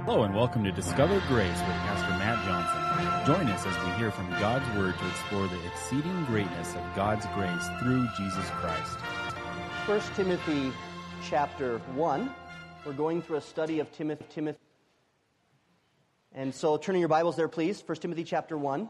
Hello and welcome to Discover Grace with Pastor Matt Johnson. Join us as we hear from God's Word to explore the exceeding greatness of God's grace through Jesus Christ. 1 Timothy chapter 1. We're going through a study of Timothy. And so turn in your Bibles there, please. 1 Timothy chapter 1.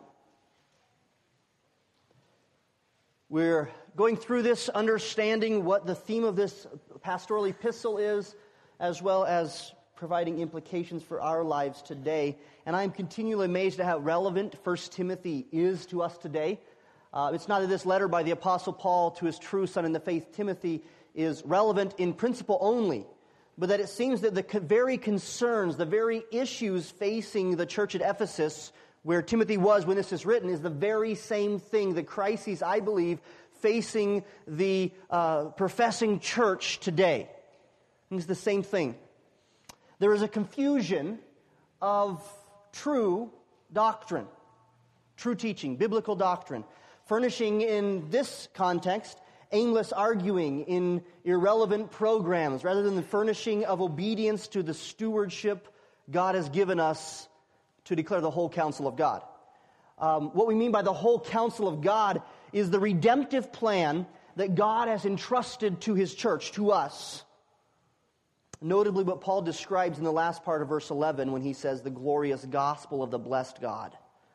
We're going through this, understanding what the theme of this pastoral epistle is, as well as providing implications for our lives today. And I'm continually amazed at how relevant 1 Timothy is to us today. It's not that this letter by the Apostle Paul to his true son in the faith, Timothy, is relevant in principle only, but that it seems that the very concerns, the very issues facing the church at Ephesus, where Timothy was when this is written, is the very same thing, the crises, I believe, facing the professing church today. It's the same thing. There is a confusion of true doctrine, true teaching, biblical doctrine, furnishing in this context aimless arguing in irrelevant programs rather than the furnishing of obedience to the stewardship God has given us to declare the whole counsel of God. What we mean by the whole counsel of God is the redemptive plan that God has entrusted to His church, to us. Notably, what Paul describes in the last part of verse 11 when he says the glorious gospel of the blessed God.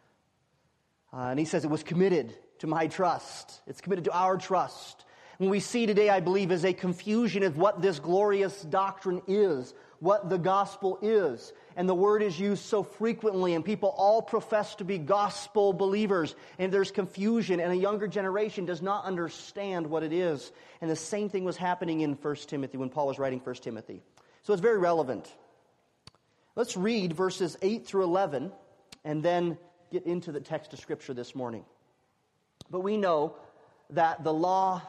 And he says it was committed to my trust. It's committed to our trust. What we see today, I believe, is a confusion of what this glorious doctrine is, what the gospel is. And the word is used so frequently, and people all profess to be gospel believers. And there's confusion, and a younger generation does not understand what it is. And the same thing was happening in 1 Timothy when Paul was writing 1 Timothy. So it's very relevant. Let's read verses 8 through 11, and then get into the text of Scripture this morning. But we know that the law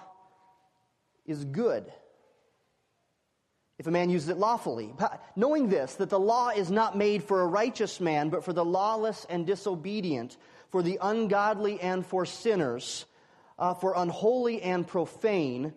is good if a man uses it lawfully. Knowing this, that the law is not made for a righteous man, but for the lawless and disobedient, for the ungodly and for sinners, for unholy and profane,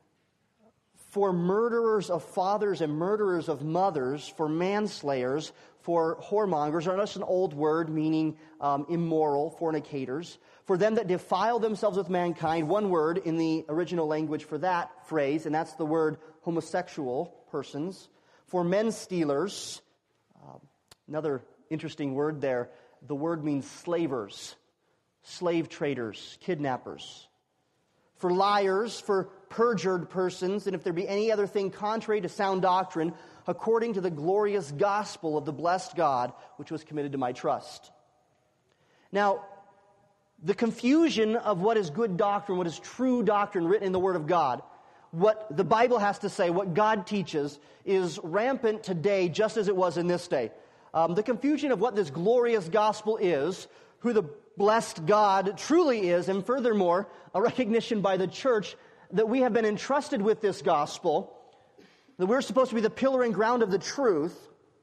for murderers of fathers and murderers of mothers, for manslayers, for whoremongers, or just an old word meaning immoral, fornicators, for them that defile themselves with mankind, one word in the original language for that phrase, and that's the word homosexual persons, for men stealers, another interesting word there, the word means slavers, slave traders, kidnappers, for liars, for perjured persons, and if there be any other thing contrary to sound doctrine, according to the glorious gospel of the blessed God, which was committed to my trust. Now, the confusion of what is good doctrine, what is true doctrine written in the Word of God, what the Bible has to say, what God teaches, is rampant today just as it was in this day. The confusion of what this glorious gospel is, who the blessed God truly is, and furthermore, a recognition by the church that we have been entrusted with this gospel, that we're supposed to be the pillar and ground of the truth,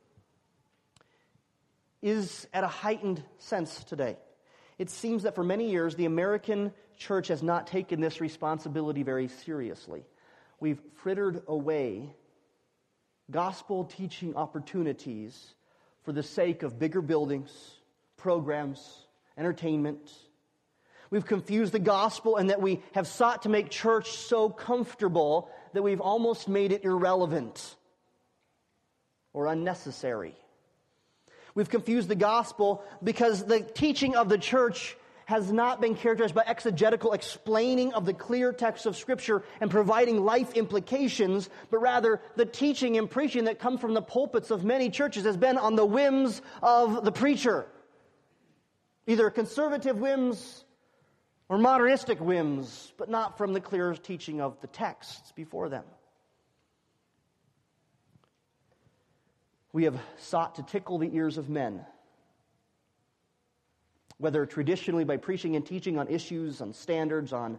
is at a heightened sense today. It seems that for many years, the American church has not taken this responsibility very seriously. We've frittered away gospel teaching opportunities for the sake of bigger buildings, programs, entertainment. We've confused the gospel and that we have sought to make church so comfortable that we've almost made it irrelevant or unnecessary. We've confused the gospel because the teaching of the church has not been characterized by exegetical explaining of the clear text of Scripture and providing life implications, but rather the teaching and preaching that comes from the pulpits of many churches has been on the whims of the preacher. Either conservative whims or modernistic whims, but not from the clear teaching of the texts before them. We have sought to tickle the ears of men, whether traditionally by preaching and teaching on issues, on standards, on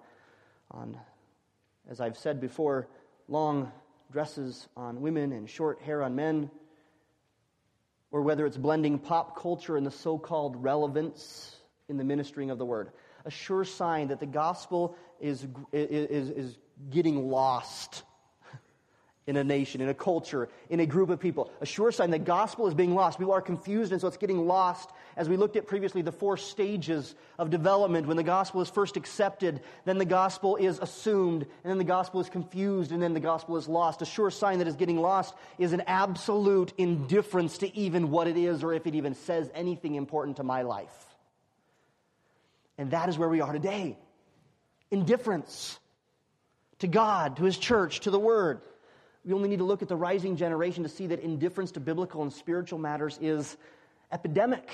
as I've said before, long dresses on women and short hair on men, or whether it's blending pop culture and the so-called relevance in the ministering of the word. A sure sign that the gospel is getting lost in a nation, in a culture, in a group of people. A sure sign the gospel is being lost. People are confused, and so it's getting lost. As we looked at previously, the 4 stages of development. When the gospel is first accepted, then the gospel is assumed, and then the gospel is confused, and then the gospel is lost. A sure sign that is getting lost is an absolute indifference to even what it is or if it even says anything important to my life. And that is where we are today. Indifference to God, to His church, to the Word. We only need to look at the rising generation to see that indifference to biblical and spiritual matters is epidemic.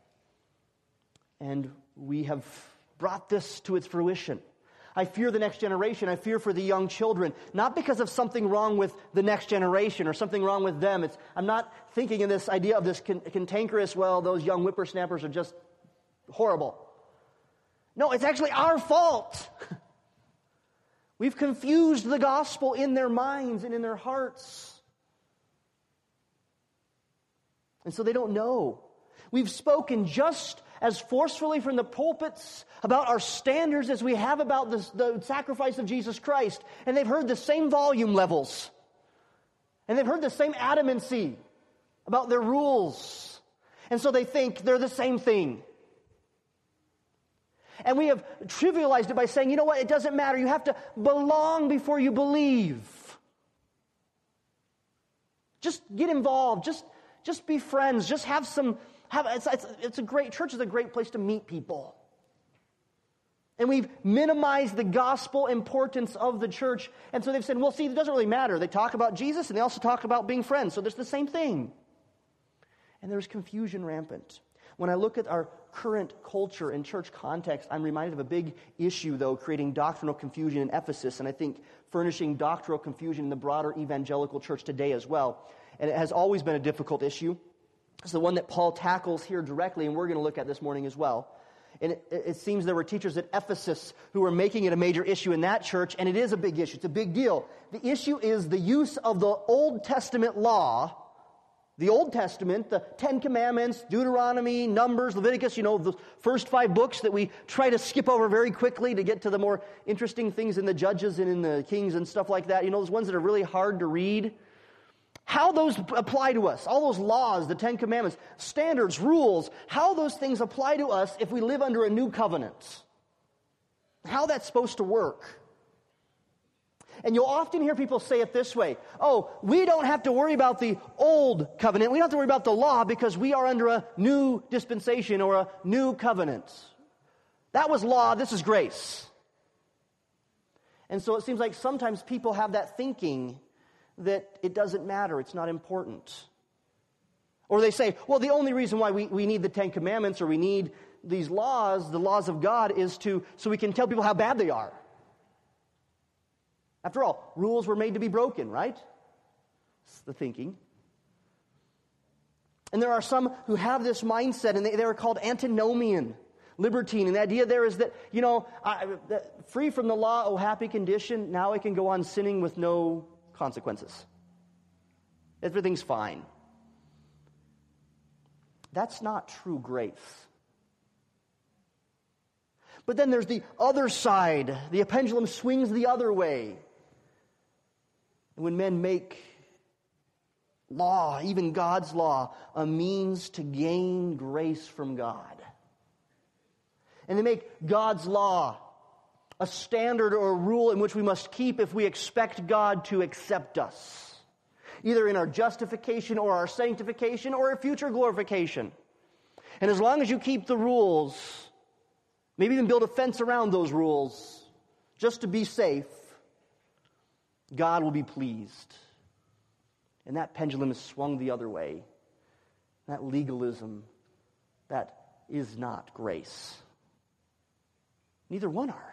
And we have brought this to its fruition. I fear the next generation. I fear for the young children, not because of something wrong with the next generation or something wrong with them. I'm not thinking in this idea of this cantankerous, well, those young whippersnappers are just horrible. No, it's actually our fault. We've confused the gospel in their minds and in their hearts. And so they don't know. We've spoken just as forcefully from the pulpits about our standards as we have about the sacrifice of Jesus Christ. And they've heard the same volume levels. And they've heard the same adamancy about their rules. And so they think they're the same thing. And we have trivialized it by saying, you know what, it doesn't matter. You have to belong before you believe. Just get involved. Just be friends. Just have some... It's a great... Church is a great place to meet people. And we've minimized the gospel importance of the church. And so they've said, well, see, it doesn't really matter. They talk about Jesus and they also talk about being friends. So there's the same thing. And there's confusion rampant. When I look at our current culture and church context, I'm reminded of a big issue, though, creating doctrinal confusion in Ephesus, and I think furnishing doctrinal confusion in the broader evangelical church today as well. And it has always been a difficult issue. It's the one that Paul tackles here directly, and we're going to look at this morning as well. And it seems there were teachers at Ephesus who were making it a major issue in that church, and it is a big issue. It's a big deal. The issue is the use of the Old Testament law. The Old Testament, the 10 Commandments, Deuteronomy, Numbers, Leviticus, the first 5 books that we try to skip over very quickly to get to the more interesting things in the Judges and in the Kings and stuff like that. Those ones that are really hard to read. How those apply to us, all those laws, the 10 Commandments, standards, rules, how those things apply to us if we live under a new covenant. How that's supposed to work. And you'll often hear people say it this way, oh, we don't have to worry about the old covenant. We don't have to worry about the law because we are under a new dispensation or a new covenant. That was law, this is grace. And so it seems like sometimes people have that thinking that it doesn't matter, it's not important. Or they say, well, the only reason why we need the 10 Commandments or we need these laws, the laws of God, is so we can tell people how bad they are. After all, rules were made to be broken, right? That's the thinking. And there are some who have this mindset, and they are called antinomian, libertine. And the idea there is that, free from the law, oh happy condition, now I can go on sinning with no consequences. Everything's fine. That's not true grace. But then there's the other side. The pendulum swings the other way. When men make law, even God's law, a means to gain grace from God. And they make God's law a standard or a rule in which we must keep if we expect God to accept us, either in our justification or our sanctification or our future glorification. And as long as you keep the rules, maybe even build a fence around those rules, just to be safe, God will be pleased. And that pendulum is swung the other way. That legalism, that is not grace. Neither one are.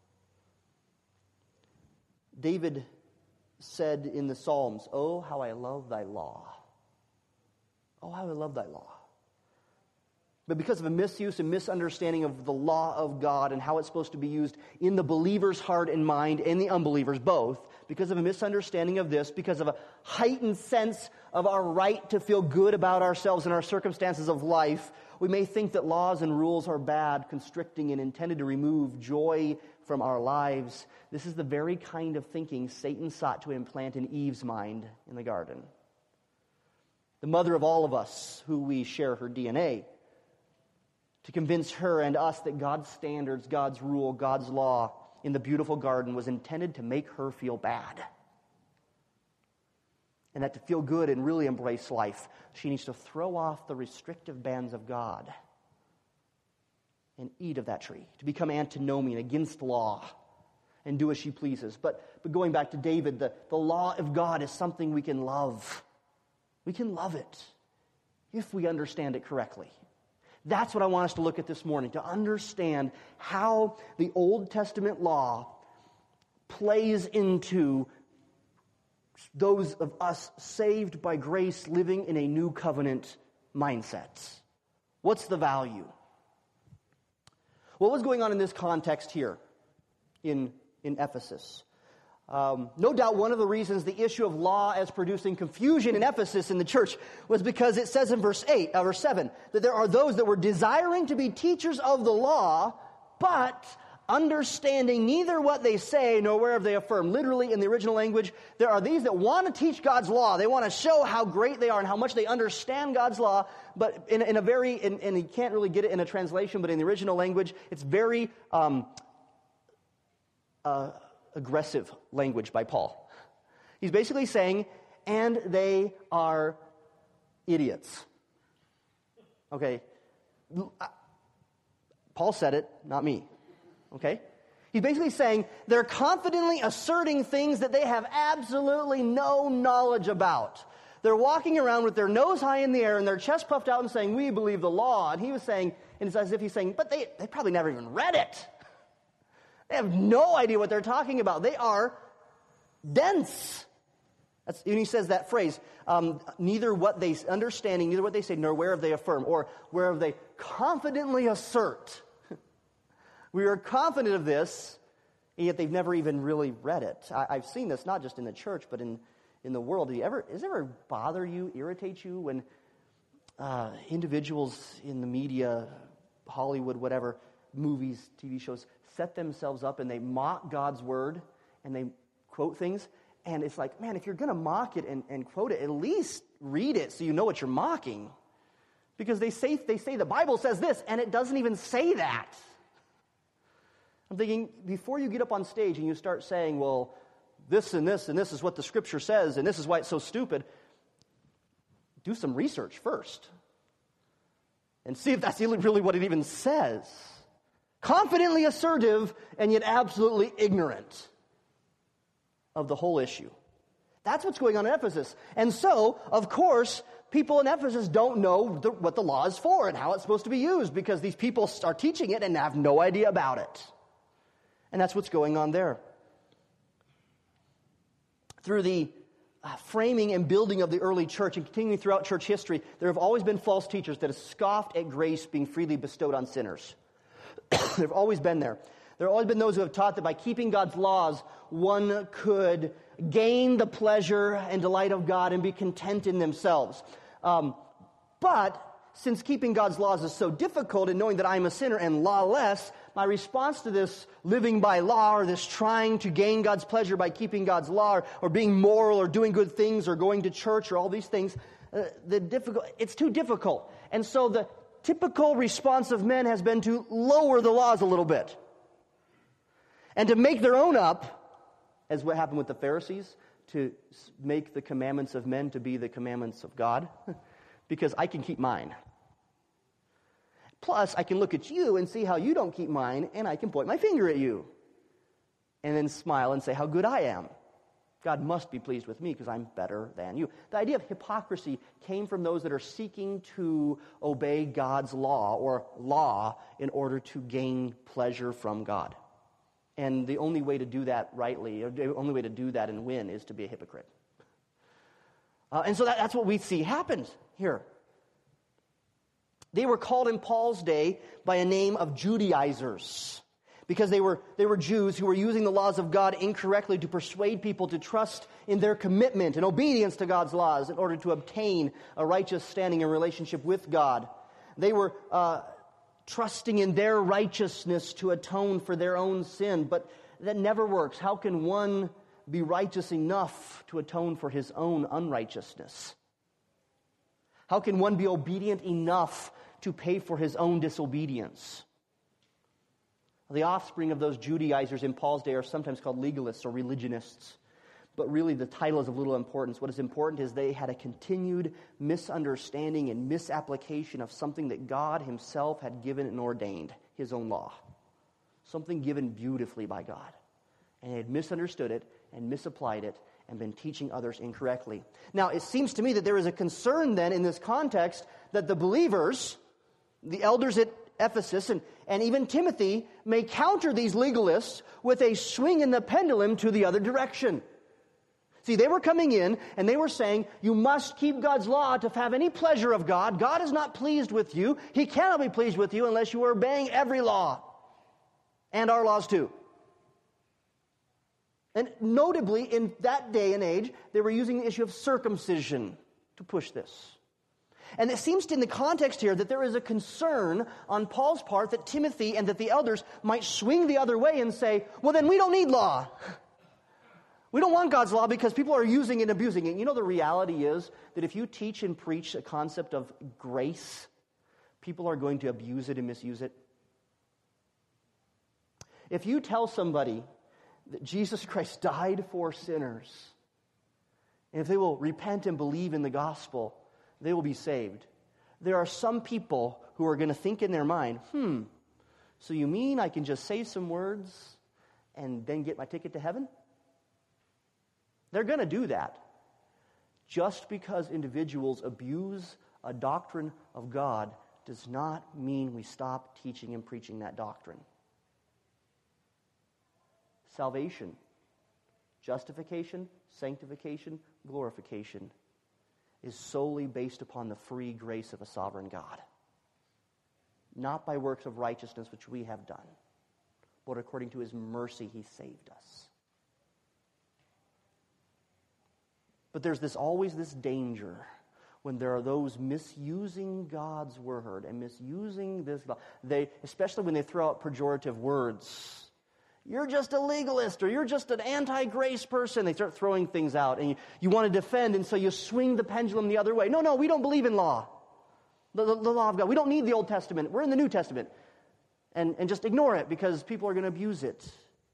David said in the Psalms, oh, how I love thy law. Oh, how I love thy law. But because of a misuse and misunderstanding of the law of God and how it's supposed to be used in the believer's heart and mind and the unbeliever's both, because of a misunderstanding of this, because of a heightened sense of our right to feel good about ourselves and our circumstances of life, we may think that laws and rules are bad, constricting, and intended to remove joy from our lives. This is the very kind of thinking Satan sought to implant in Eve's mind in the garden. The mother of all of us, who we share her DNA, to convince her and us that God's standards, God's rule, God's law in the beautiful garden was intended to make her feel bad. And that to feel good and really embrace life, she needs to throw off the restrictive bands of God and eat of that tree, to become antinomian, against law, and do as she pleases. But going back to David, the law of God is something we can love. We can love it if we understand it correctly. That's what I want us to look at this morning, to understand how the Old Testament law plays into those of us saved by grace living in a new covenant mindset. What's the value? What was going on in this context here in Ephesus? No doubt one of the reasons the issue of law as producing confusion in Ephesus in the church was because it says in verse 7, that there are those that were desiring to be teachers of the law, but understanding neither what they say nor whereof they affirm. Literally, in the original language, there are these that want to teach God's law. They want to show how great they are and how much they understand God's law, but in a very, and you can't really get it in a translation, but in the original language, it's very aggressive language by Paul. He's basically saying, and they are idiots. Okay, Paul said it, not me. Okay? He's basically saying they're confidently asserting things that they have absolutely no knowledge about. They're walking around with their nose high in the air and their chest puffed out and saying, we believe the law. And he was saying, and it's as if he's saying, but they probably never even read it. They have no idea what they're talking about. They are dense. And he says that phrase, neither what they understanding, neither what they say, nor whereof they affirm, or whereof they confidently assert. We are confident of this, and yet they've never even really read it. I've seen this not just in the church, but in the world. Does it ever bother you, irritate you, when individuals in the media, Hollywood, whatever, movies, TV shows, set themselves up and they mock God's word and they quote things? And it's like, man, if you're going to mock it and quote it, at least read it so you know what you're mocking. Because they say the Bible says this, and it doesn't even say that. I'm thinking, before you get up on stage and you start saying, well, this and this and this is what the Scripture says, and this is why it's so stupid, do some research first. And see if that's really what it even says. Confidently assertive, and yet absolutely ignorant of the whole issue. That's what's going on in Ephesus. And so, of course, people in Ephesus don't know what the law is for and how it's supposed to be used, because these people are teaching it and have no idea about it. And that's what's going on there. Through the framing and building of the early church and continuing throughout church history, there have always been false teachers that have scoffed at grace being freely bestowed on sinners. They've always been there. There have always been those who have taught that by keeping God's laws, one could gain the pleasure and delight of God and be content in themselves. But since keeping God's laws is so difficult, and knowing that I am a sinner and lawless, my response to this living by law, or this trying to gain God's pleasure by keeping God's law, or being moral, or doing good things, or going to church, or all these things, it's too difficult. And so the typical response of men has been to lower the laws a little bit. And to make their own up, as what happened with the Pharisees, to make the commandments of men to be the commandments of God. Because I can keep mine. Plus, I can look at you and see how you don't keep mine, and I can point my finger at you. And then smile and say how good I am. God must be pleased with me because I'm better than you. The idea of hypocrisy came from those that are seeking to obey God's law, or law, in order to gain pleasure from God. And the only way to do that rightly, or the only way to do that and win, is to be a hypocrite. And so that's what we see happened here. They were called in Paul's day by a name of Judaizers, because they were Jews who were using the laws of God incorrectly to persuade people to trust in their commitment and obedience to God's laws in order to obtain a righteous standing in relationship with God. They were trusting in their righteousness to atone for their own sin. But that never works. How can one be righteous enough to atone for his own unrighteousness? How can one be obedient enough to pay for his own disobedience? The offspring of those Judaizers in Paul's day are sometimes called legalists or religionists. But really the title is of little importance. What is important is they had a continued misunderstanding and misapplication of something that God himself had given and ordained, his own law. Something given beautifully by God. And they had misunderstood it and misapplied it and been teaching others incorrectly. Now, it seems to me that there is a concern then in this context that the believers, the elders at Ephesus and even Timothy, may counter these legalists with a swing in the pendulum to the other direction. See, they were coming in and they were saying, you must keep God's law to have any pleasure of God. God is not pleased with you. He cannot be pleased with you unless you are obeying every law. And our laws too. And notably, in that day and age, they were using the issue of circumcision to push this. And it seems in the context here that there is a concern on Paul's part that Timothy and that the elders might swing the other way and say, well, then we don't need law. We don't want God's law because people are using it and abusing it. You know, the reality is that if you teach and preach a concept of grace, people are going to abuse it and misuse it. If you tell somebody that Jesus Christ died for sinners, and if they will repent and believe in the gospel, they will be saved. There are some people who are going to think in their mind, so you mean I can just say some words and then get my ticket to heaven? They're going to do that. Just because individuals abuse a doctrine of God does not mean we stop teaching and preaching that doctrine. Salvation, justification, sanctification, glorification is solely based upon the free grace of a sovereign God. Not by works of righteousness which we have done, but according to his mercy he saved us. But there's always this danger when there are those misusing God's word and misusing this law. Especially when they throw out pejorative words. You're just a legalist, or you're just an anti-grace person. They start throwing things out, and you want to defend, and so you swing the pendulum the other way. No, we don't believe in law. The law of God. We don't need the Old Testament. We're in the New Testament. And just ignore it because people are going to abuse it.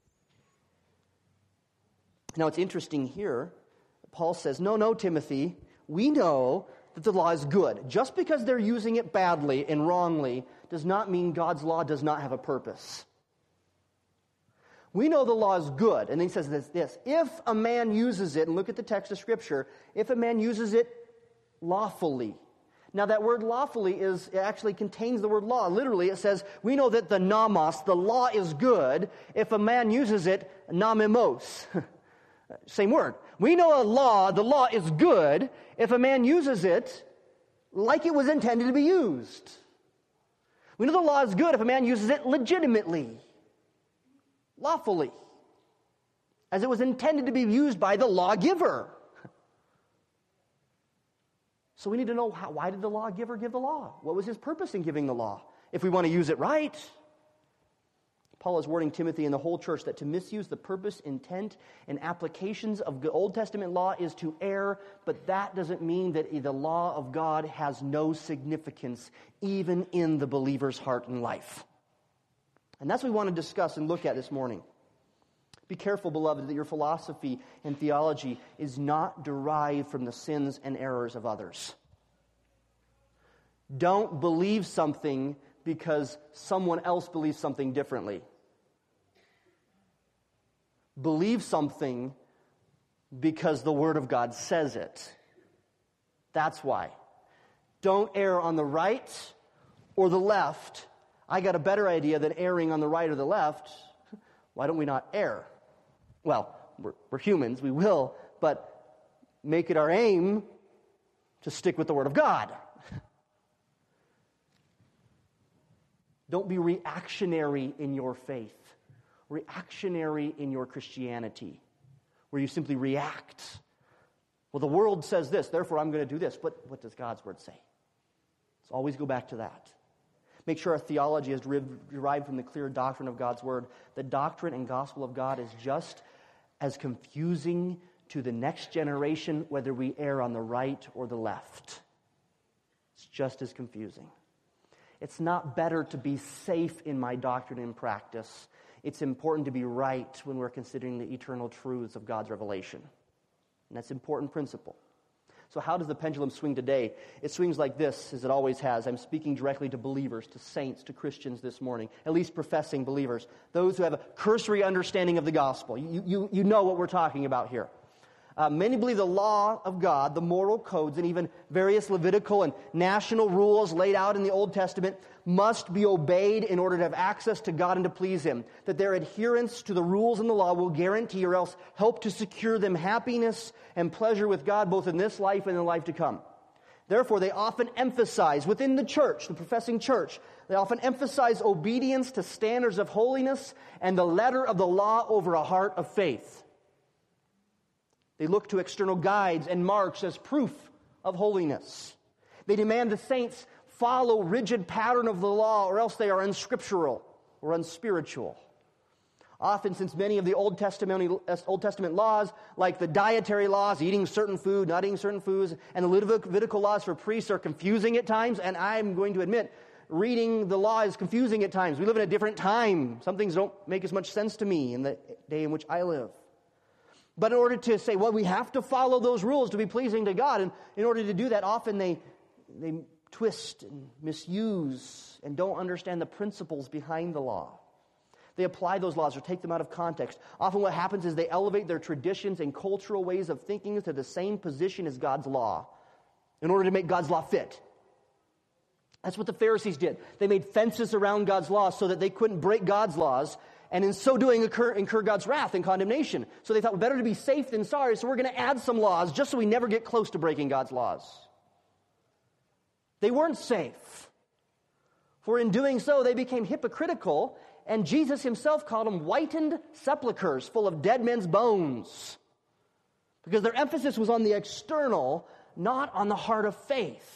Now, it's interesting here. Paul says, no, Timothy, we know that the law is good. Just because they're using it badly and wrongly does not mean God's law does not have a purpose. We know the law is good. And then he says this, if a man uses it, and look at the text of Scripture, if a man uses it lawfully. Now that word lawfully it actually contains the word law. Literally it says, we know that the nomos, the law is good, if a man uses it nomimos. Same word. We know the law is good if a man uses it like it was intended to be used. We know the law is good if a man uses it legitimately, lawfully, as it was intended to be used by the lawgiver. So we need to know why did the lawgiver give the law? What was his purpose in giving the law? If we want to use it right. Paul is warning Timothy and the whole church that to misuse the purpose, intent, and applications of the Old Testament law is to err, but that doesn't mean that the law of God has no significance even in the believer's heart and life. And that's what we want to discuss and look at this morning. Be careful, beloved, that your philosophy and theology is not derived from the sins and errors of others. Don't believe something because someone else believes something differently. Believe something because the Word of God says it. That's why. Don't err on the right or the left. I got a better idea than erring on the right or the left. Why don't we not err? Well, we're humans, we will, but make it our aim to stick with the Word of God. Don't be reactionary in your faith, reactionary in your Christianity, where you simply react. Well, the world says this, therefore I'm going to do this. But what does God's Word say? Let's always go back to that. Make sure our theology is derived from the clear doctrine of God's Word. The doctrine and gospel of God is just as confusing to the next generation, whether we err on the right or the left. It's just as confusing. It's not better to be safe in my doctrine and practice. It's important to be right when we're considering the eternal truths of God's revelation. And that's an important principle. So how does the pendulum swing today? It swings like this, as it always has. I'm speaking directly to believers, to saints, to Christians this morning, at least professing believers, those who have a cursory understanding of the gospel. You know what we're talking about here. Many believe the law of God, the moral codes, and even various Levitical and national rules laid out in the Old Testament must be obeyed in order to have access to God and to please Him. That their adherence to the rules and the law will guarantee or else help to secure them happiness and pleasure with God both in this life and in the life to come. Therefore, they often emphasize within the church, the professing church, they often emphasize obedience to standards of holiness and the letter of the law over a heart of faith. They look to external guides and marks as proof of holiness. They demand the saints follow rigid pattern of the law, or else they are unscriptural or unspiritual. Often, since many of the Old Testament laws, like the dietary laws, eating certain food, not eating certain foods, and the Levitical laws for priests are confusing at times, and I'm going to admit, reading the law is confusing at times. We live in a different time. Some things don't make as much sense to me in the day in which I live. But in order to say, well, we have to follow those rules to be pleasing to God, and in order to do that, often they twist and misuse and don't understand the principles behind the law. They apply those laws or take them out of context. Often what happens is they elevate their traditions and cultural ways of thinking to the same position as God's law in order to make God's law fit. That's what the Pharisees did. They made fences around God's law so that they couldn't break God's laws, and in so doing incur God's wrath and condemnation. So they thought, well, better to be safe than sorry, so we're going to add some laws just so we never get close to breaking God's laws. They weren't safe. For in doing so, they became hypocritical, and Jesus himself called them whitened sepulchres full of dead men's bones. Because their emphasis was on the external, not on the heart of faith.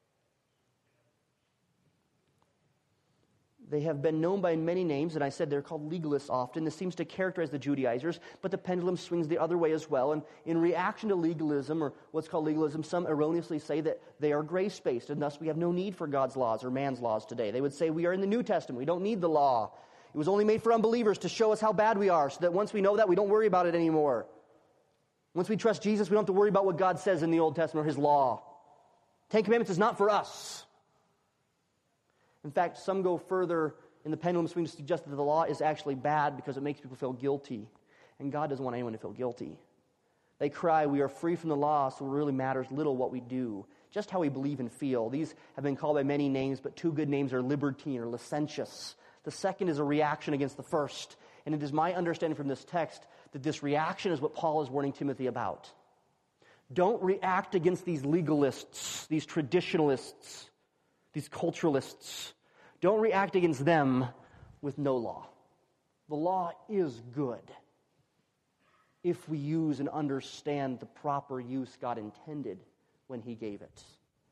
They have been known by many names, and I said they're called legalists often. This seems to characterize the Judaizers, but the pendulum swings the other way as well. And in reaction to legalism, or what's called legalism, some erroneously say that they are grace-based, and thus we have no need for God's laws or man's laws today. They would say we are in the New Testament. We don't need the law. It was only made for unbelievers to show us how bad we are, so that once we know that, we don't worry about it anymore. Once we trust Jesus, we don't have to worry about what God says in the Old Testament or His law. Ten Commandments is not for us. In fact, some go further in the pendulum swing to suggest that the law is actually bad because it makes people feel guilty. And God doesn't want anyone to feel guilty. They cry, we are free from the law, so it really matters little what we do, just how we believe and feel. These have been called by many names, but two good names are libertine or licentious. The second is a reaction against the first. And it is my understanding from this text that this reaction is what Paul is warning Timothy about. Don't react against these legalists, these traditionalists, these culturalists. Don't react against them with no law. The law is good if we use and understand the proper use God intended when He gave it.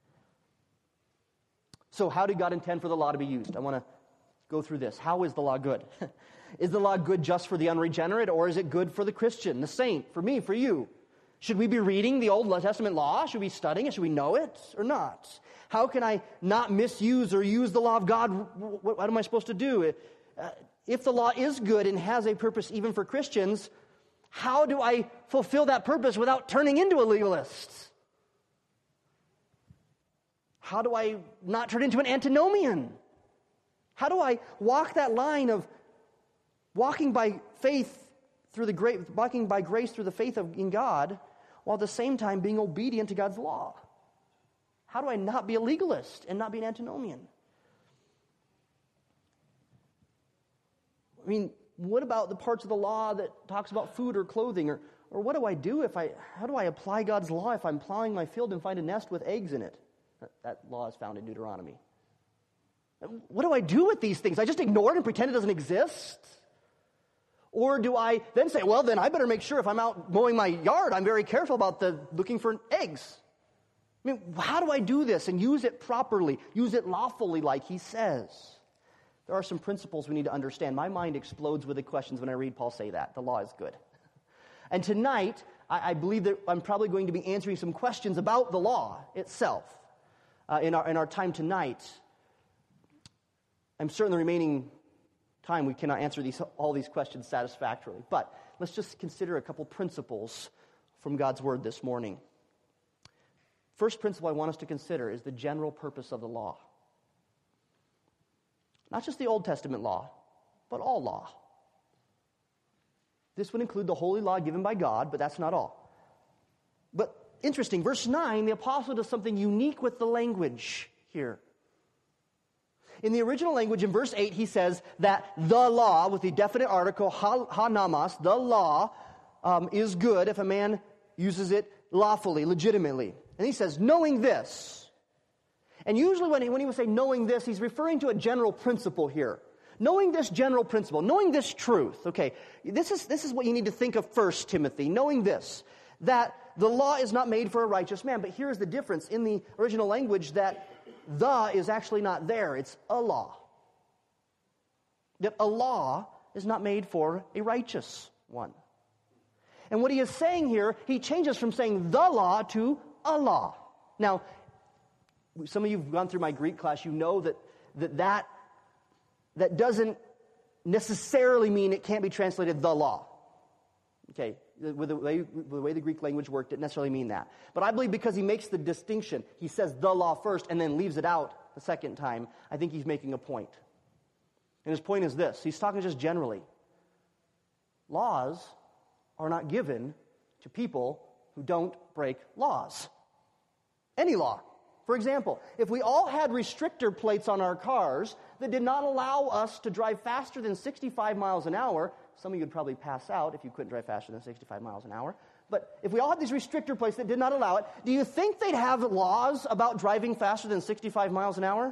So how did God intend for the law to be used? I want to go through this. How is the law good? Is the law good just for the unregenerate, or is it good for the Christian, the saint, for me, for you? Should we be reading the Old Testament law? Should we be studying it? Should we know it or not? How can I not misuse or use the law of God? What am I supposed to do? If the law is good and has a purpose even for Christians, how do I fulfill that purpose without turning into a legalist? How do I not turn into an antinomian? How do I walk that line of walking by faith walking by grace through the faith in God, while at the same time being obedient to God's law? How do I not be a legalist and not be an antinomian? I mean, what about the parts of the law that talks about food or clothing? Or what do I do how do I apply God's law if I'm plowing my field and find a nest with eggs in it? That law is found in Deuteronomy. What do I do with these things? I just ignore it and pretend it doesn't exist? Or do I then say, well, then I better make sure if I'm out mowing my yard, I'm very careful about looking for eggs? I mean, how do I do this and use it properly, use it lawfully like he says? There are some principles we need to understand. My mind explodes with the questions when I read Paul say that. The law is good. And tonight, I believe that I'm probably going to be answering some questions about the law itself in our time tonight. I'm certain the remaining time we cannot answer all these questions satisfactorily. But let's just consider a couple principles from God's Word this morning. First principle I want us to consider is the general purpose of the law. Not just the Old Testament law, but all law. This would include the holy law given by God, but that's not all. But interesting, verse 9, the apostle does something unique with the language here. In the original language, in verse 8, he says that the law, with the definite article, ha-namas, the law is good if a man uses it lawfully, legitimately. And he says, knowing this. And usually when he would say knowing this, he's referring to a general principle here. Knowing this general principle, knowing this truth. Okay, this is what you need to think of first, Timothy. Knowing this, that the law is not made for a righteous man. But here's the difference. In the original language, that the is actually not there. It's a law. That a law is not made for a righteous one. And what he is saying here, he changes from saying the law to a law. Now, some of you have gone through my Greek class. You know that doesn't necessarily mean it can't be translated the law. Okay, with the way the Greek language worked, it didn't necessarily mean that. But I believe because he makes the distinction, he says the law first and then leaves it out the second time, I think he's making a point. And his point is this. He's talking just generally. Laws are not given to people who don't break laws. Any law. For example, if we all had restrictor plates on our cars that did not allow us to drive faster than 65 miles an hour, some of you would probably pass out if you couldn't drive faster than 65 miles an hour. But if we all had these restrictor plates that did not allow it, do you think they'd have laws about driving faster than 65 miles an hour?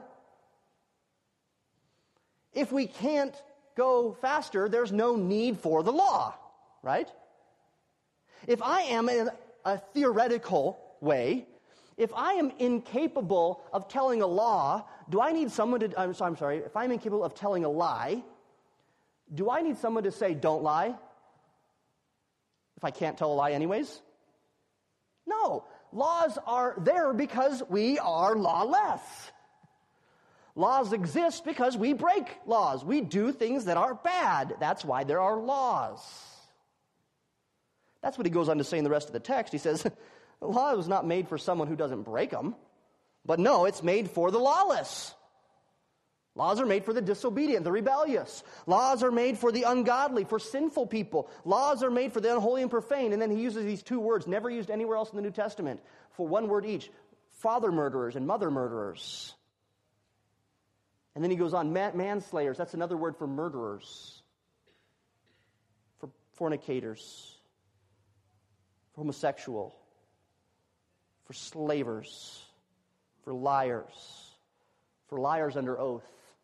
If we can't go faster, there's no need for the law, right? If I am in a theoretical way, if I am incapable of telling a law, do I need someone to, I'm sorry, if I'm incapable of telling a lie, do I need someone to say, don't lie? If I can't tell a lie anyways? No. Laws are there because we are lawless. Laws exist because we break laws. We do things that are bad. That's why there are laws. That's what he goes on to say in the rest of the text. He says, the law was not made for someone who doesn't break them. But no, it's made for the lawless. Laws are made for the disobedient, the rebellious. Laws are made for the ungodly, for sinful people. Laws are made for the unholy and profane. And then he uses these two words, never used anywhere else in the New Testament, for one word each. Father murderers and mother murderers. And then he goes on, manslayers, that's another word for murderers, for fornicators, for homosexual, for slavers, for liars under oath.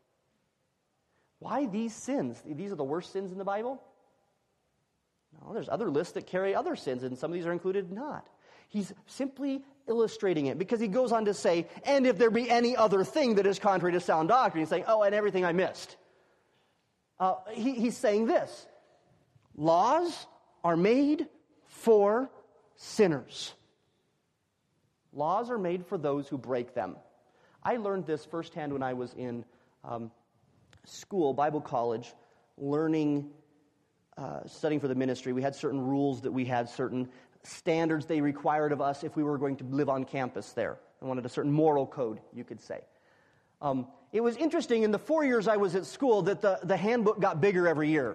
Why these sins? These are the worst sins in the Bible? No, there's other lists that carry other sins, and some of these are included not. He's simply illustrating it because he goes on to say, and if there be any other thing that is contrary to sound doctrine, he's saying, oh, and everything I missed. He's saying this. Laws are made for sinners. Laws are made for those who break them. I learned this firsthand when I was in school, Bible college, studying for the ministry. We had certain rules that we had, certain standards they required of us if we were going to live on campus there. I wanted a certain moral code, you could say. It was interesting in the 4 years I was at school that the handbook got bigger every year.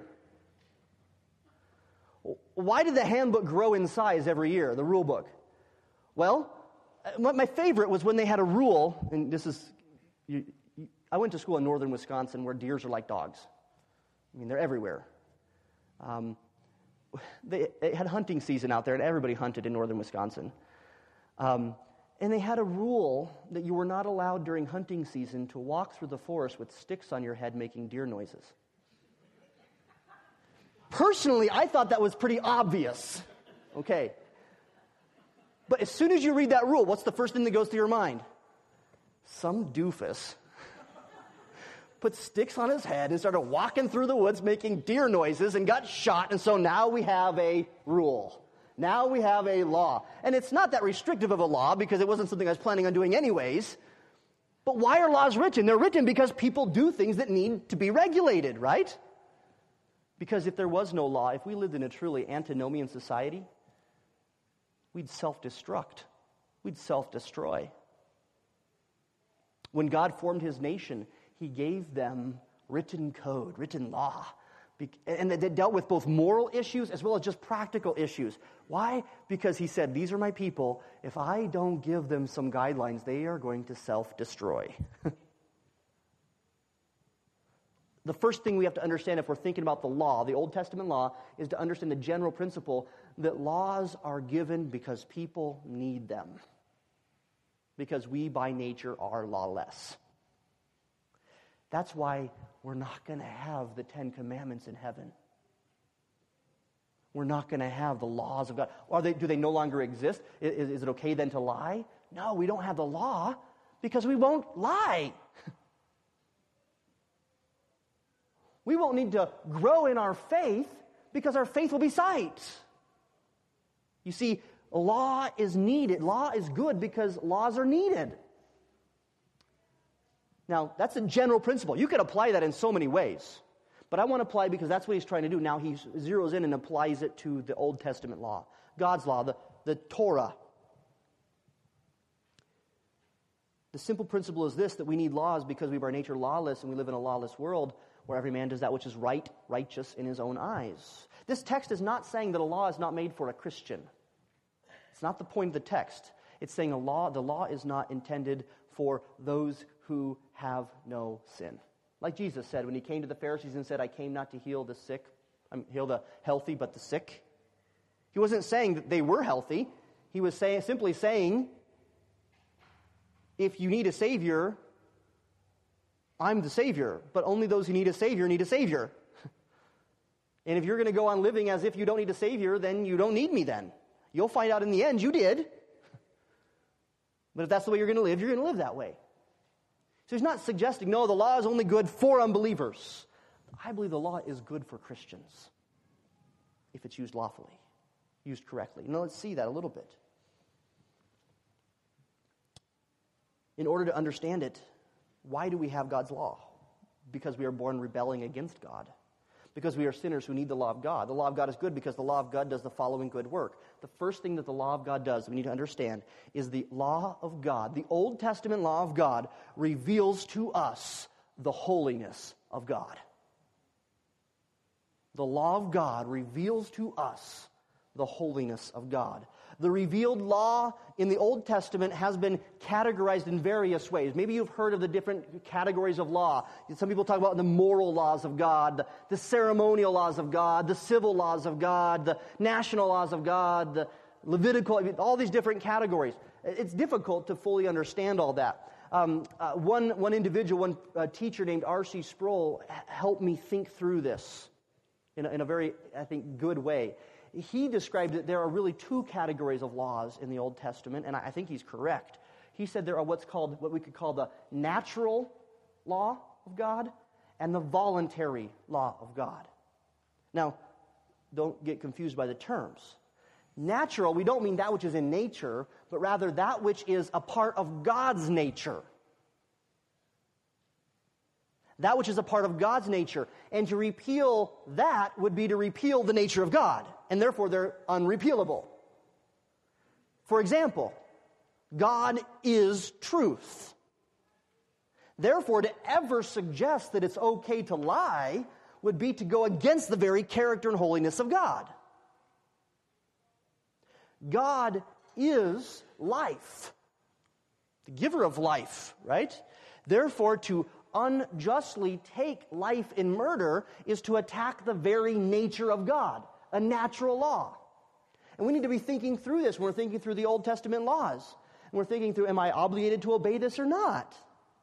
Why did the handbook grow in size every year, the rule book? Well, my favorite was when they had a rule, and this is, I went to school in northern Wisconsin where deers are like dogs. I mean, they're everywhere. They had hunting season out there, and everybody hunted in northern Wisconsin. And they had a rule that you were not allowed during hunting season to walk through the forest with sticks on your head making deer noises. Personally, I thought that was pretty obvious. Okay. But as soon as you read that rule, what's the first thing that goes through your mind? Some doofus put sticks on his head and started walking through the woods making deer noises and got shot, and so now we have a rule. Now we have a law. And it's not that restrictive of a law because it wasn't something I was planning on doing anyways. But why are laws written? They're written because people do things that need to be regulated, right? Because if there was no law, if we lived in a truly antinomian society, we'd self-destruct. We'd self-destroy. When God formed his nation, he gave them written code, written law. And that dealt with both moral issues as well as just practical issues. Why? Because he said, these are my people. If I don't give them some guidelines, they are going to self-destroy. The first thing we have to understand if we're thinking about the law, the Old Testament law, is to understand the general principle that laws are given because people need them. Because we, by nature, are lawless. That's why we're not going to have the Ten Commandments in heaven. We're not going to have the laws of God. Do they no longer exist? Is it okay then to lie? No, we don't have the law because we won't lie. We won't need to grow in our faith because our faith will be sight. You see, law is needed. Law is good because laws are needed. Now, that's a general principle. You could apply that in so many ways. But I want to apply because that's what he's trying to do. Now he zeroes in and applies it to the Old Testament law. God's law, the Torah. The simple principle is this, that we need laws because we are by nature lawless and we live in a lawless world where every man does that which is right, righteous in his own eyes. This text is not saying that a law is not made for a Christian. It's not the point of the text. It's saying the law is not intended for those who have no sin. Like Jesus said when he came to the Pharisees and said, I came not to heal the sick, heal the healthy, but the sick. He wasn't saying that they were healthy. He was simply saying, if you need a Savior, I'm the Savior. But only those who need a Savior need a Savior. And if you're going to go on living as if you don't need a Savior, then you don't need me then. You'll find out in the end you did. But if that's the way you're going to live that way. So he's not suggesting, no, the law is only good for unbelievers. I believe the law is good for Christians if it's used lawfully, used correctly. Now let's see that a little bit. In order to understand it, why do we have God's law? Because we are born rebelling against God. Because we are sinners who need the law of God. The law of God is good because the law of God does the following good work. The first thing that the law of God does, we need to understand, is the law of God, the Old Testament law of God, reveals to us the holiness of God. The law of God reveals to us the holiness of God. The revealed law in the Old Testament has been categorized in various ways. Maybe you've heard of the different categories of law. Some people talk about the moral laws of God, the ceremonial laws of God, the civil laws of God, the national laws of God, the Levitical, all these different categories. It's difficult to fully understand all that. One individual, one teacher named R.C. Sproul helped me think through this in a very, I think, good way. He described that there are really two categories of laws in the Old Testament, and I think he's correct. He said there are what we could call the natural law of God and the voluntary law of God. Now, don't get confused by the terms. Natural, we don't mean that which is in nature, but rather that which is a part of God's nature. That which is a part of God's nature. And to repeal that would be to repeal the nature of God. And therefore, they're unrepealable. For example, God is truth. Therefore, to ever suggest that it's okay to lie would be to go against the very character and holiness of God. God is life, the giver of life, right? Therefore, to unjustly take life in murder is to attack the very nature of God, a natural law. And we need to be thinking through this when we're thinking through the Old Testament laws. And we're thinking through, am I obligated to obey this or not?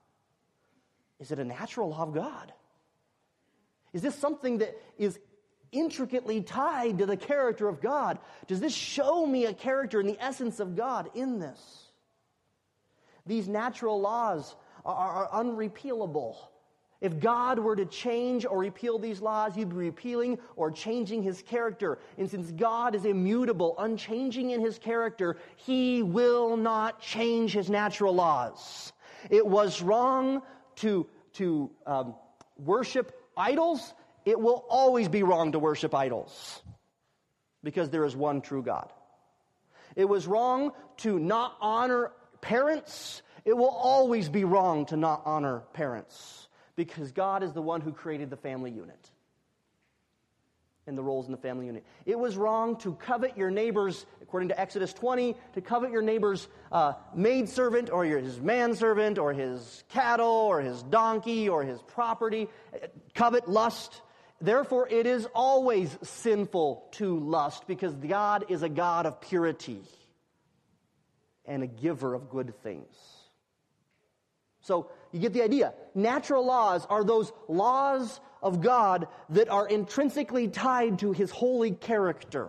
Is it a natural law of God? Is this something that is intricately tied to the character of God? Does this show me a character and the essence of God in this? These natural laws are unrepealable. If God were to change or repeal these laws, he'd be repealing or changing his character. And since God is immutable, unchanging in his character, he will not change his natural laws. It was wrong to worship idols. It will always be wrong to worship idols because there is one true God. It was wrong to not honor parents. It will always be wrong to not honor parents because God is the one who created the family unit and the roles in the family unit. It was wrong to covet your neighbor's, according to Exodus 20, to covet your neighbor's maidservant or his manservant or his cattle or his donkey or his property. Covet, lust. Therefore, it is always sinful to lust because God is a God of purity and a giver of good things. So, you get the idea. Natural laws are those laws of God that are intrinsically tied to his holy character.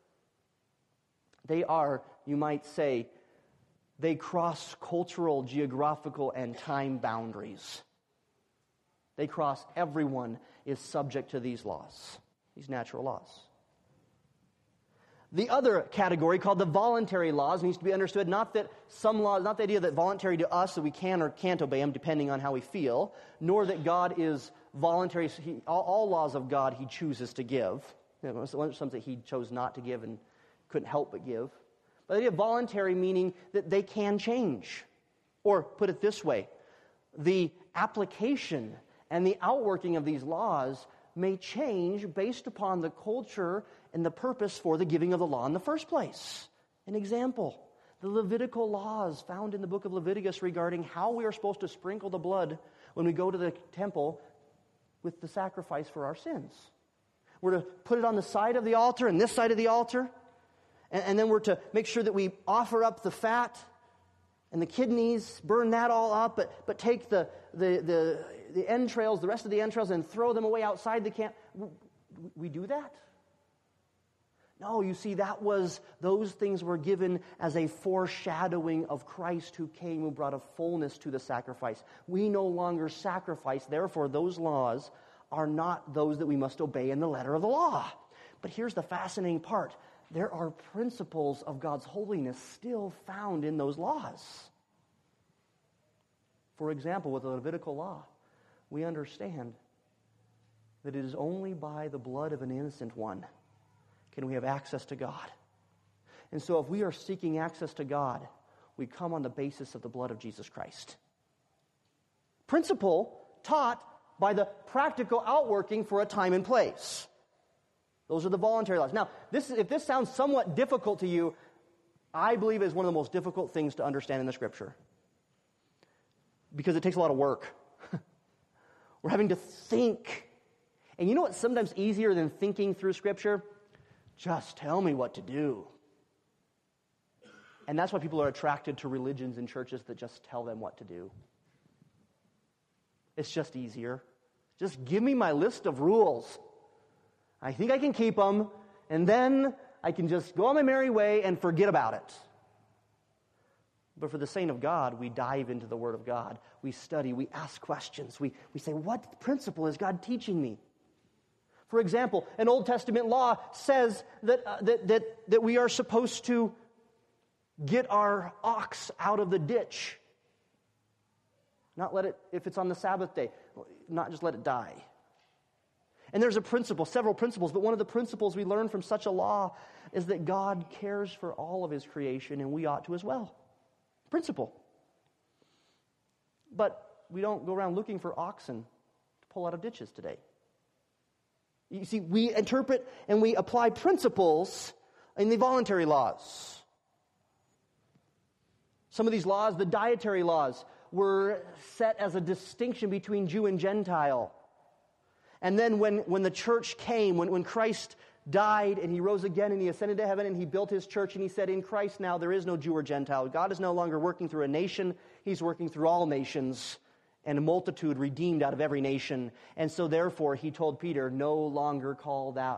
They are, you might say, they cross cultural, geographical, and time boundaries. They cross, everyone is subject to these laws, these natural laws. The other category, called the voluntary laws, needs to be understood. Not that some laws, not the idea that voluntary to us, that we can or can't obey them depending on how we feel, nor that God is voluntary. All laws of God he chooses to give. Some that he chose not to give and couldn't help but give. But the idea of voluntary meaning that they can change. Or put it this way, the application and the outworking of these laws may change based upon the culture and the purpose for the giving of the law in the first place. An example, the Levitical laws found in the book of Leviticus regarding how we are supposed to sprinkle the blood when we go to the temple with the sacrifice for our sins. We're to put it on the side of the altar and this side of the altar, and then we're to make sure that we offer up the fat and the kidneys, burn that all up, but take the entrails, the rest of the entrails, and throw them away outside the camp. We do that? No, you see, those things were given as a foreshadowing of Christ who came, who brought a fullness to the sacrifice. We no longer sacrifice, therefore those laws are not those that we must obey in the letter of the law. But here's the fascinating part. There are principles of God's holiness still found in those laws. For example, with the Levitical law, we understand that it is only by the blood of an innocent one can we have access to God. And so if we are seeking access to God, we come on the basis of the blood of Jesus Christ. Principle taught by the practical outworking for a time and place. Those are the voluntary laws. Now, if this sounds somewhat difficult to you, I believe it is one of the most difficult things to understand in the Scripture. Because it takes a lot of work. We're having to think. And you know what's sometimes easier than thinking through Scripture? Just tell me what to do. And that's why people are attracted to religions and churches that just tell them what to do. It's just easier. Just give me my list of rules. I think I can keep them, and then I can just go on my merry way and forget about it. But for the saint of God, we dive into the Word of God. We study, we ask questions. We say, what principle is God teaching me? For example, an Old Testament law says that we are supposed to get our ox out of the ditch. Not let it, if it's on the Sabbath day, not just let it die. And there's a principle, several principles, but one of the principles we learn from such a law is that God cares for all of his creation, and we ought to as well. Principle. But we don't go around looking for oxen to pull out of ditches today. You see, we interpret and we apply principles in the voluntary laws. Some of these laws, the dietary laws, were set as a distinction between Jew and Gentile. And then when the church came, when Christ died and he rose again and he ascended to heaven and he built his church and he said, in Christ now there is no Jew or Gentile. God is no longer working through a nation. He's working through all nations and a multitude redeemed out of every nation. And so therefore he told Peter, no longer call that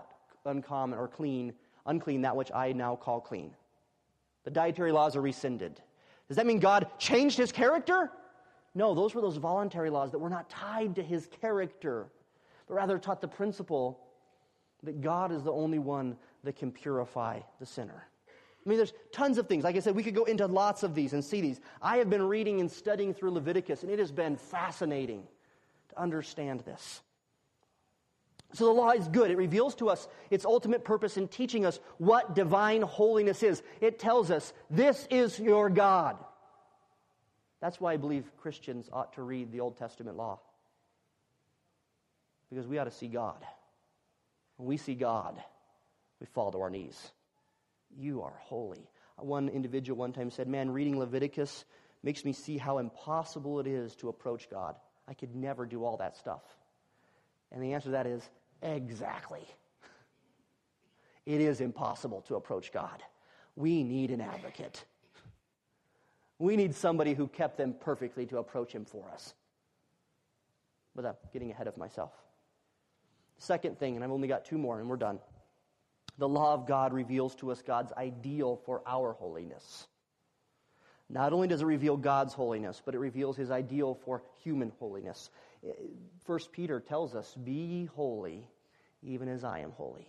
uncommon or unclean that which I now call clean. The dietary laws are rescinded. Does that mean God changed his character? No, those were those voluntary laws that were not tied to his character, but rather taught the principle that God is the only one that can purify the sinner. I mean, there's tons of things. Like I said, we could go into lots of these and see these. I have been reading and studying through Leviticus, and it has been fascinating to understand this. So the law is good. It reveals to us its ultimate purpose in teaching us what divine holiness is. It tells us, this is your God. That's why I believe Christians ought to read the Old Testament law. Because we ought to see God. When we see God, we fall to our knees. You are holy. One individual one time said, man, reading Leviticus makes me see how impossible it is to approach God. I could never do all that stuff. And the answer to that is, exactly. It is impossible to approach God. We need an advocate. We need somebody who kept them perfectly to approach him for us. But I'm getting ahead of myself. Second thing, and I've only got two more and we're done. The law of God reveals to us God's ideal for our holiness. Not only does it reveal God's holiness, but it reveals his ideal for human holiness. 1 Peter tells us, be ye holy, even as I am holy.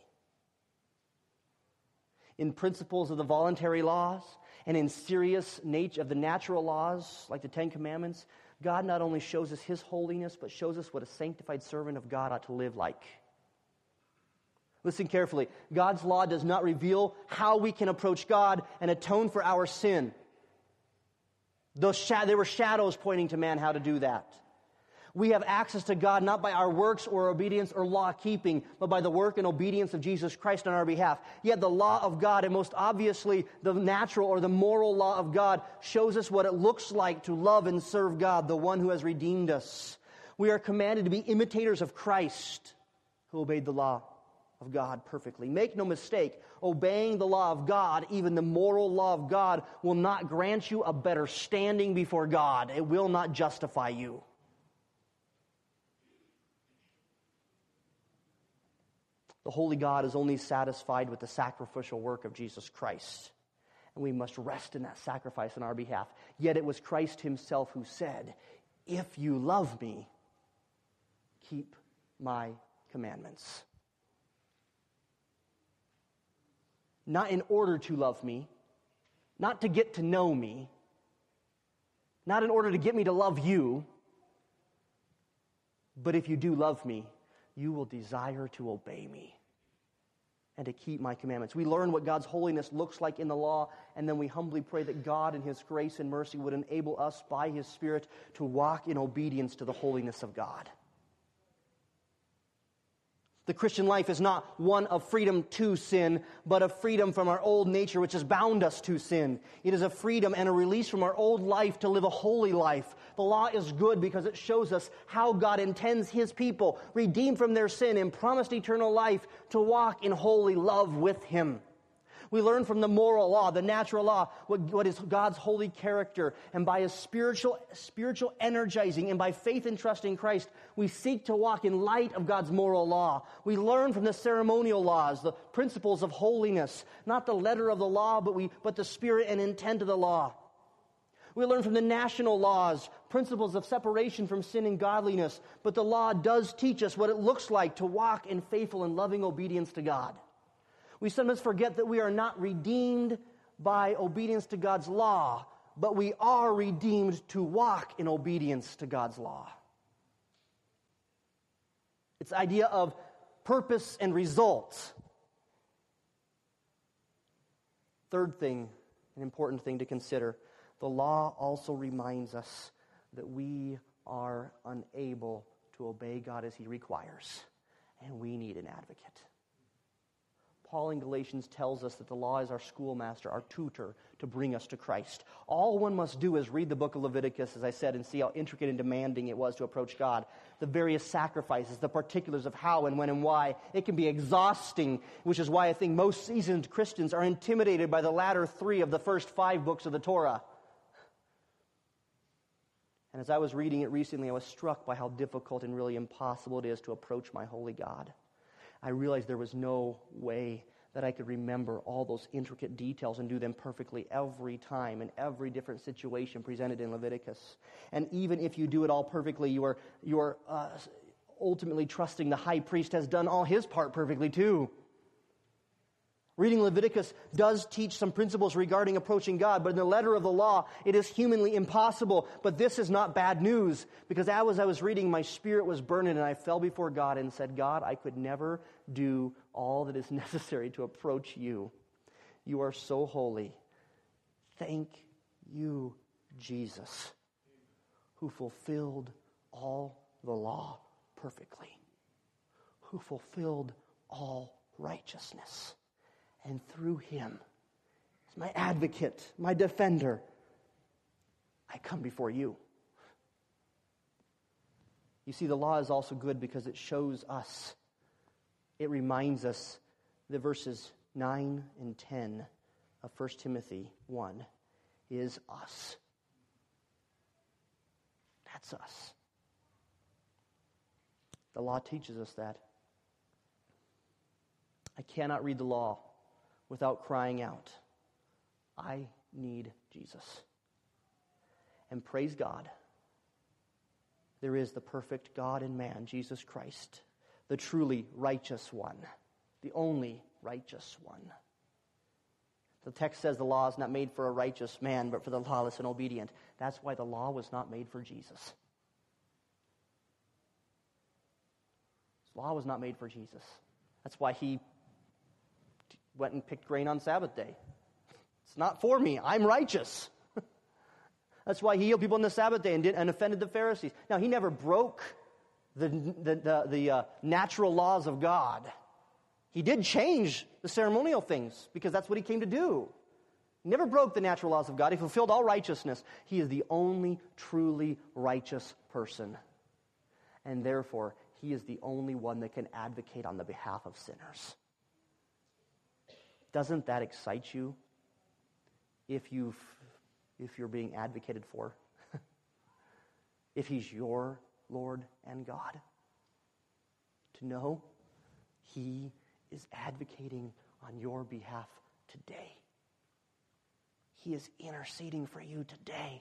In principles of the voluntary laws and in serious nature of the natural laws, like the Ten Commandments, God not only shows us his holiness, but shows us what a sanctified servant of God ought to live like. Listen carefully. God's law does not reveal how we can approach God and atone for our sin. There were shadows pointing to man how to do that. We have access to God not by our works or obedience or law keeping, but by the work and obedience of Jesus Christ on our behalf. Yet the law of God, and most obviously the natural or the moral law of God, shows us what it looks like to love and serve God, the one who has redeemed us. We are commanded to be imitators of Christ, who obeyed the law of God perfectly. Make no mistake, obeying the law of God, even the moral law of God, will not grant you a better standing before God. It will not justify you. The holy God is only satisfied with the sacrificial work of Jesus Christ. And we must rest in that sacrifice on our behalf. Yet it was Christ himself who said, if you love me, keep my commandments. Not in order to love me, not to get to know me, not in order to get me to love you, but if you do love me, you will desire to obey me and to keep my commandments. We learn what God's holiness looks like in the law, and then we humbly pray that God in his grace and mercy would enable us by his Spirit to walk in obedience to the holiness of God. The Christian life is not one of freedom to sin, but of freedom from our old nature, which has bound us to sin. It is a freedom and a release from our old life to live a holy life. The law is good because it shows us how God intends his people, redeemed from their sin and promised eternal life, to walk in holy love with him. We learn from the moral law, the natural law, what is God's holy character. And by his spiritual energizing and by faith and trust in Christ, we seek to walk in light of God's moral law. We learn from the ceremonial laws, the principles of holiness, not the letter of the law, but the spirit and intent of the law. We learn from the national laws, principles of separation from sin and godliness, but the law does teach us what it looks like to walk in faithful and loving obedience to God. We sometimes forget that we are not redeemed by obedience to God's law, but we are redeemed to walk in obedience to God's law. It's the idea of purpose and result. Third thing, an important thing to consider, the law also reminds us that we are unable to obey God as he requires, and we need an advocate. Paul in Galatians tells us that the law is our schoolmaster, our tutor, to bring us to Christ. All one must do is read the book of Leviticus, as I said, and see how intricate and demanding it was to approach God. The various sacrifices, the particulars of how and when and why. It can be exhausting, which is why I think most seasoned Christians are intimidated by the latter three of the first 5 books of the Torah. And as I was reading it recently, I was struck by how difficult and really impossible it is to approach my holy God. I realized there was no way that I could remember all those intricate details and do them perfectly every time in every different situation presented in Leviticus. And even if you do it all perfectly, you are ultimately trusting the high priest has done all his part perfectly too. Reading Leviticus does teach some principles regarding approaching God, but in the letter of the law, it is humanly impossible. But this is not bad news, because as I was reading, my spirit was burning, and I fell before God and said, God, I could never do all that is necessary to approach you. You are so holy. Thank you, Jesus, who fulfilled all the law perfectly, who fulfilled all righteousness. And through him, as my advocate, my defender, I come before you. You see, the law is also good because it shows us, it reminds us that verses 9 and 10 of 1 Timothy 1 is us. That's us. The law teaches us that. I cannot read the law without crying out, I need Jesus. And praise God, there is the perfect God and man, Jesus Christ, the truly righteous one, the only righteous one. The text says the law is not made for a righteous man, but for the lawless and obedient. That's why the law was not made for Jesus. The law was not made for Jesus. That's why he went and picked grain on Sabbath day. It's not for me. I'm righteous. That's why he healed people on the Sabbath day and offended the Pharisees. Now, he never broke the natural laws of God. He did change the ceremonial things because that's what he came to do. He never broke the natural laws of God. He fulfilled all righteousness. He is the only truly righteous person. And therefore, he is the only one that can advocate on the behalf of sinners. Doesn't that excite you if you're being advocated for? If he's your Lord and God? To know he is advocating on your behalf today. He is interceding for you today.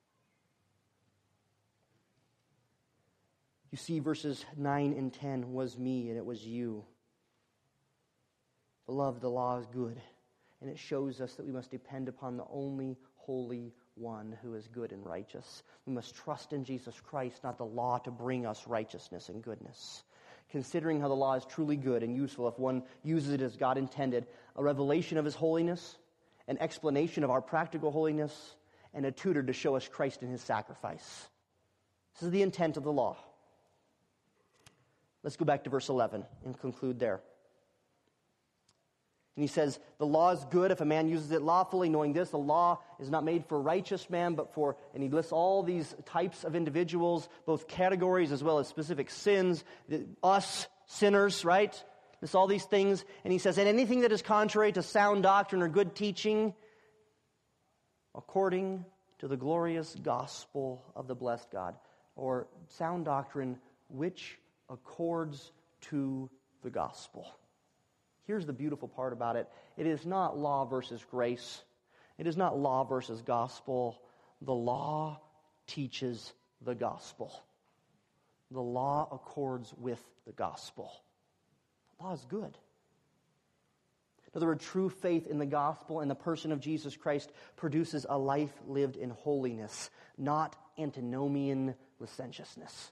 You see, verses 9 and 10 was me and it was you. Beloved, the law is good, and it shows us that we must depend upon the only holy one who is good and righteous. We must trust in Jesus Christ, not the law, to bring us righteousness and goodness. Considering how the law is truly good and useful if one uses it as God intended, a revelation of his holiness, an explanation of our practical holiness, and a tutor to show us Christ in his sacrifice. This is the intent of the law. Let's go back to verse 11 and conclude there. And he says, the law is good if a man uses it lawfully, knowing this, the law is not made for a righteous man, but for, and he lists all these types of individuals, both categories as well as specific sins, us, sinners, right? Lists all these things, and he says, and anything that is contrary to sound doctrine or good teaching, according to the glorious gospel of the blessed God, or sound doctrine which accords to the gospel. Here's the beautiful part about it. It is not law versus grace. It is not law versus gospel. The law teaches the gospel. The law accords with the gospel. The law is good. In other words, true faith in the gospel and the person of Jesus Christ produces a life lived in holiness, not antinomian licentiousness.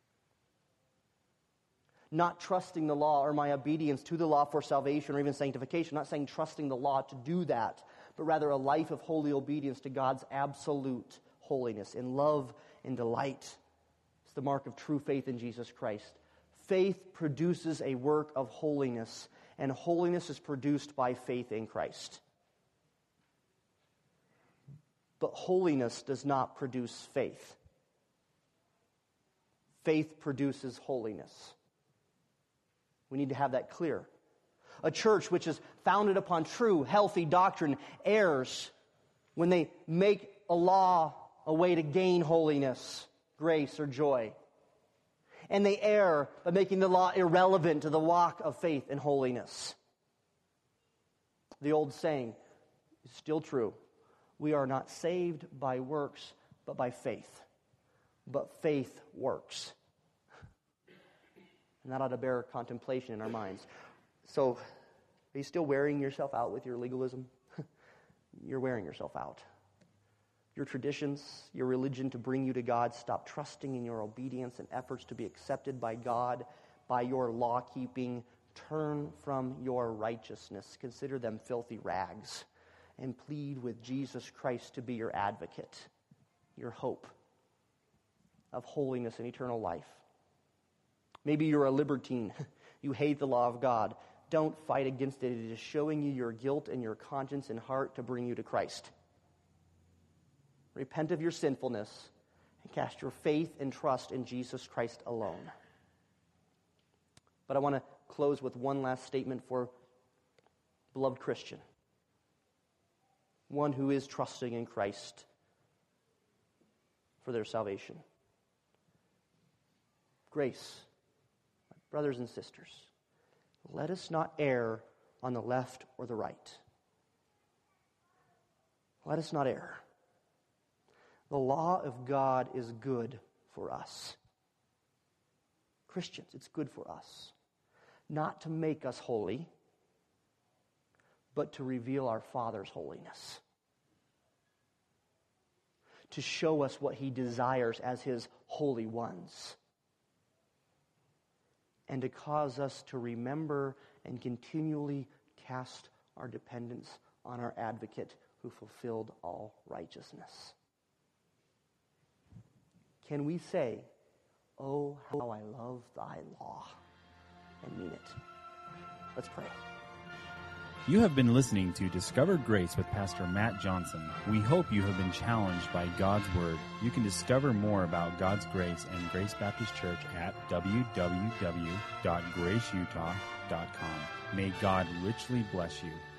Not trusting the law or my obedience to the law for salvation or even sanctification. I'm not saying trusting the law to do that, but rather a life of holy obedience to God's absolute holiness in love and delight. It's the mark of true faith in Jesus Christ. Faith produces a work of holiness, and holiness is produced by faith in Christ. But holiness does not produce faith. Faith produces holiness. We need to have that clear. A church which is founded upon true, healthy doctrine errs when they make a law a way to gain holiness, grace, or joy. And they err by making the law irrelevant to the walk of faith and holiness. The old saying is still true. We are not saved by works, but by faith. But faith works. And that ought to bear contemplation in our minds. So, are you still wearing yourself out with your legalism? You're wearing yourself out. Your traditions, your religion to bring you to God, stop trusting in your obedience and efforts to be accepted by God, by your law-keeping. Turn from your righteousness. Consider them filthy rags. And plead with Jesus Christ to be your advocate, your hope of holiness and eternal life. Maybe you're a libertine. You hate the law of God. Don't fight against it. It is showing you your guilt and your conscience and heart to bring you to Christ. Repent of your sinfulness and cast your faith and trust in Jesus Christ alone. But I want to close with one last statement for beloved Christian. One who is trusting in Christ for their salvation. Grace, my brothers and sisters, let us not err on the left or the right. Let us not err. The law of God is good for us. Christians, it's good for us. Not to make us holy, but to reveal our Father's holiness. To show us what He desires as His holy ones. And to cause us to remember and continually cast our dependence on our advocate who fulfilled all righteousness. Can we say, "Oh, how I love thy law," and mean it? Let's pray. You have been listening to Discover Grace with Pastor Matt Johnson. We hope you have been challenged by God's Word. You can discover more about God's grace and Grace Baptist Church at www.graceutah.com. May God richly bless you.